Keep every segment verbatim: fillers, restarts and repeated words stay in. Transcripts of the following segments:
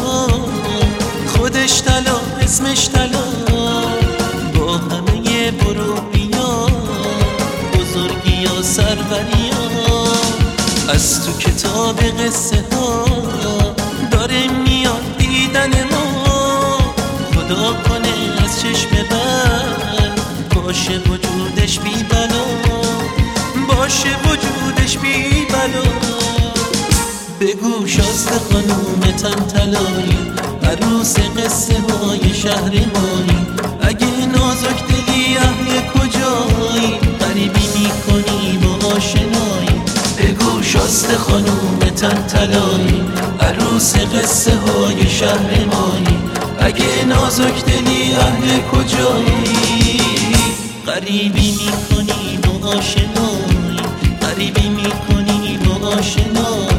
طلا، خودش طلا اسمش طلا، با همه برو بیا بزرگی و سروریا. از تو کتاب قصه ها داره میاد دیدن ما، خدا کنه از چشم بد باشه وجودش بی بلا، باشه وجودش بی بلا. بگو شازده خانوم تن طلایی، عروس قصه های شهر مایی، اگه نازک دلی اهل کجایی، غریبی میکنی با آشنایی. بگو شازده خانوم تن طلایی، عروس قصه های شهر مایی، اگه نازک دلی اهل کجایی، غریبی میکنی با آشنایی، غریبی میکنی با آشنایی.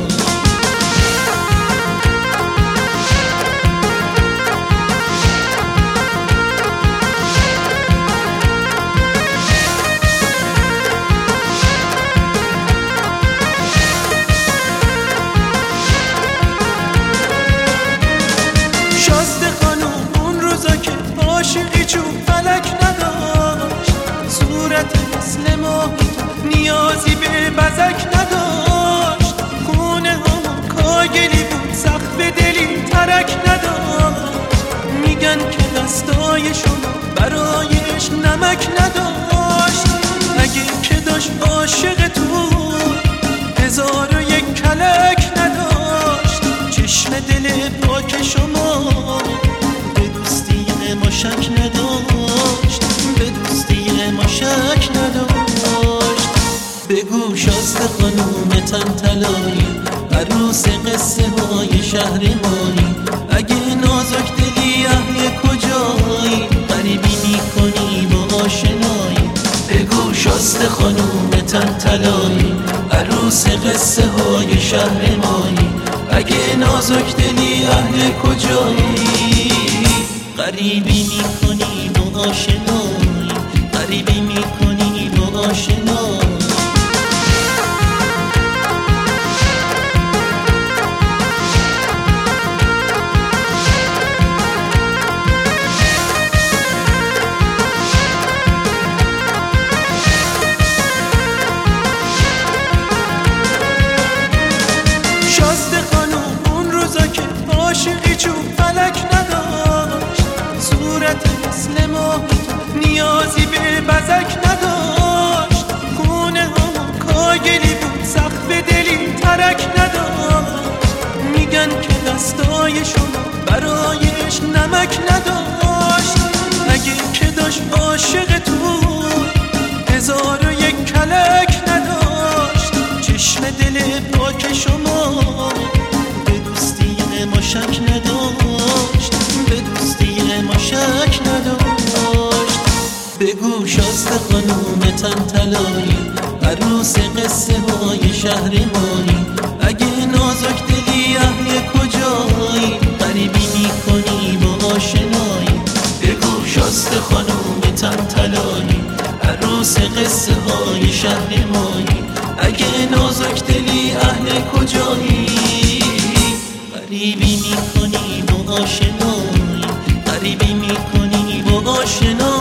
شازده خانوم اون روزا که عاشقی چوب فلک نداشت، صورت مثل ماهی نیازی به بزک نداشت، خونه همون کاگلی بود سقف دلی ترک نداشت، میگن که دستای شما برایش نمک نداشت. اگه که داشت عاشق تو هزار و یک کلک نداشت، چشم دل پاک شما به دوستی ما شک نداشت، به دوستی ما شک نداشت. بگو شازده خانوم تن طلایی، عروس قصه های شهر مایی، اگه نازک دلی اهل کجایی، غریبی میکنی با آشنایی. بگو شازده خانوم تن طلایی، عروس قصه های شهر مایی، اگه نازک دلی اهل کجایی، غریبی میکنی با آشنایی، غریبی میکنی با آشنایی. شازده خانوم اون روزا که عاشقی چوب فلک نداشت، صورت مثل ماهی نیازی به بزک نداشت، خونه همون کاگلی بود سقف دلی ترک نداشت، میگن که دستای شما برایش نمک نداشت. اگه که داشت عاشق تو هزار و یک کلک نداشت، چشم دل پاک شما به دوستی ما شک نداشت، به دوستی ما شک نداشت. بگو شازده خانوم تن طلایی، عروس قصه های شهر مایی، اگه نازک دلی اهل کجایی، غریبی میکنی با آشنایی. بگو شازده خانوم تن طلایی، عروس قصه های شهر مایی، اگه نازک دلی اهل کجایی، غریبی میکنی با آشنایی، غریبی میکنی با آشنایی.